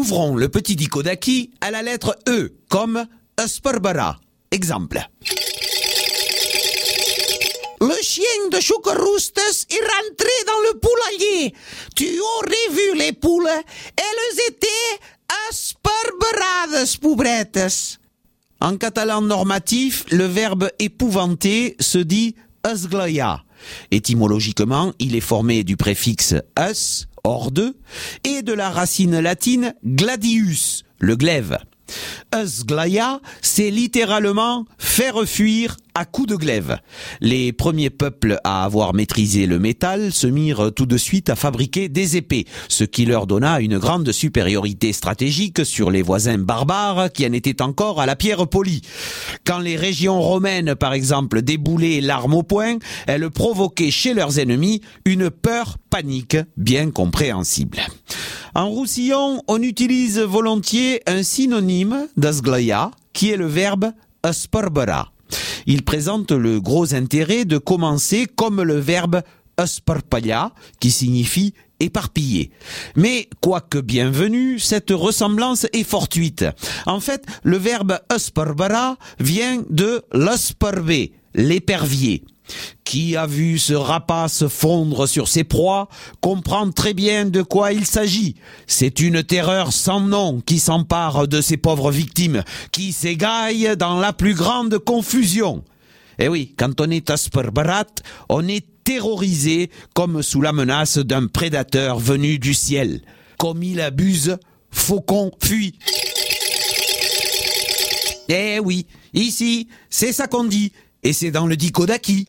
Ouvrons le petit Dikodaki à la lettre E, comme Sparbara. Exemple. Le chien de Choucaroustes est rentré dans le poulailler. Tu aurais vu les poules. Elles étaient esparberades, poubrettes. En catalan normatif, le verbe épouvanter se dit esglaia. Étymologiquement, il est formé du préfixe es, hors de, et de la racine latine gladius, le glaive. Esglaia, c'est littéralement faire fuir à coups de glaive. Les premiers peuples à avoir maîtrisé le métal se mirent tout de suite à fabriquer des épées, ce qui leur donna une grande supériorité stratégique sur les voisins barbares qui en étaient encore à la pierre polie. Quand les régions romaines, par exemple, déboulaient l'arme au poing, elles provoquaient chez leurs ennemis une peur panique bien compréhensible. En Roussillon, on utilise volontiers un synonyme d'esglaia, qui est le verbe esparbera. Il présente le gros intérêt de commencer comme le verbe esparpalha, qui signifie éparpillé. Mais, quoique bienvenue, cette ressemblance est fortuite. En fait, le verbe esparbera vient de l'esparver, l'épervier. Qui a vu ce rapace fondre sur ses proies comprend très bien de quoi il s'agit. C'est une terreur sans nom qui s'empare de ces pauvres victimes, qui s'égaillent dans la plus grande confusion. Et oui, quand on est esparbarat, on est terrorisé comme sous la menace d'un prédateur venu du ciel. Comme il abuse, faucon fuit. Eh oui, ici, c'est ça qu'on dit, et c'est dans le Dikodaki.